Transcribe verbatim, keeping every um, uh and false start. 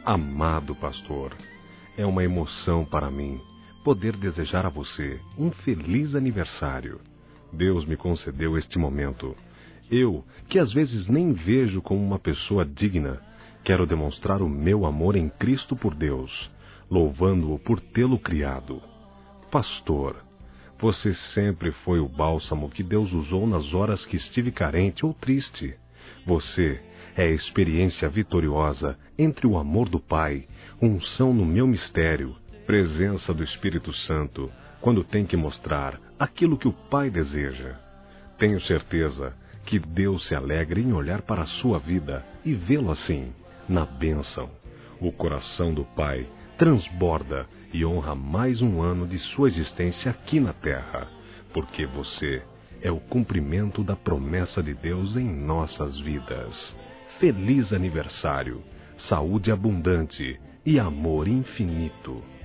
Amado pastor, é uma emoção para mim poder desejar a você um feliz aniversário. Deus me concedeu este momento. Eu, que às vezes nem vejo como uma pessoa digna, quero demonstrar o meu amor em Cristo por Deus, louvando-o por tê-lo criado. Pastor, você sempre foi o bálsamo que Deus usou nas horas que estive carente ou triste. Você é a experiência vitoriosa entre o amor do Pai, unção no meu mistério, presença do Espírito Santo, quando tem que mostrar aquilo que o Pai deseja. Tenho certeza que Deus se alegra em olhar para a sua vida e vê-lo assim, na bênção. O coração do Pai transborda e honra mais um ano de sua existência aqui na terra, porque você é o cumprimento da promessa de Deus em nossas vidas. Feliz aniversário, saúde abundante e amor infinito.